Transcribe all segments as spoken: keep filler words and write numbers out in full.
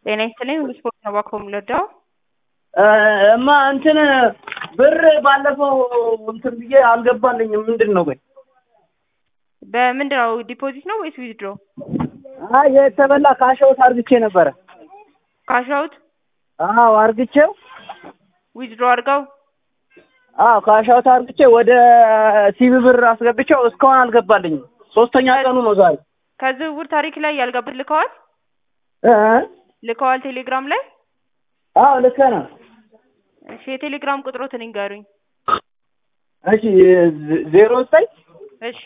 ጤና ይስጥልኝ ስፖርት ነው ባኮ የምንወደው እማ እንትን ብር ባለፈው እንትን ብዬ አልገባልኝም ምንድን ነው ቆይ በምንድን ነው ዲፖዚት ነው ወይስ ዊዝድሮ አይ የተበላ ካሽአውት አርግቼ ነበረ ካሽአውት አዎ አርግቼው ዊዝድሮ አርጋው አዎ ካሽአውት አርግቼ ወደ ሲቢ ብር አስገብቼው እስካሁን አልገባልኝም ሶስተኛ ቀኑ ነው ዛሬ ከዝውውር ታሪክ ላይ ያልገባል ልከዋል እ ልከዋል ቴሌግራም ላይ አዎ ልከና እሺ የቴሌግራም ቁጥሮትን ይንገሩኝ እሺ ዜሮ ዘጠኝ እሺ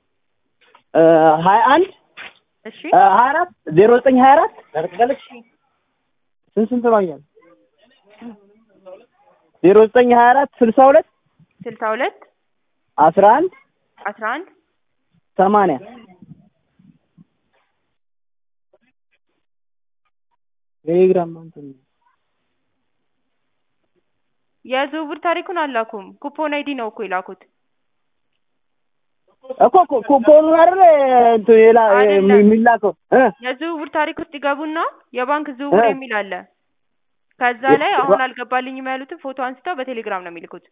ሀያ አንድ እሺ ሀያ አራት ዜሮ ዘጠኝ ሀያ አራት እሺ ስንት ስንት ባኛል ዜሮ ዘጠኝ ሀያ አራት ስልሳ ሁለት ስልሳ ሁለት አስራ አንድ አስራ አንድ ሰማንያ ቴሌግራም እንትን የዝውውር ታሪኩን አላኩም ኩፖን አይዲ ነው እኮ የላኩት እኮ ኩፖኑ አይደል እንትን የላ የሚላከው እ የዝውውር ታሪክ ውስጥ ይገቡና የባንክ ዝውውር የሚል አለ ከዛ ላይ አሁን አልገባልኝም ያሉትን ፎቶ አንስተው በቴሌግራም ነው የሚልኩት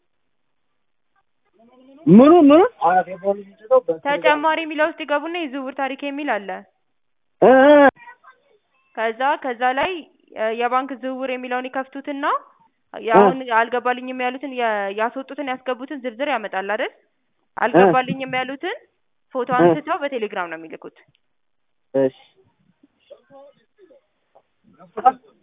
ምኑ ምኑ ተጨማሪ የሚለው ውስጥ ይገቡና የዝውውር ታሪክ የሚል አለ እ ከዛ ከዛ ላይ የባንክ ዝውውር የሚለውን ይከፍቱትና ያውን አልገባልኝም ያሉትን ያስወጡትን ያስገቡትን ዝርዝር ያመጣል አይደል አልገባልኝም ያሉትን ፎቶ አንስተው በቴሌግራም ነው የሚልኩት እሺ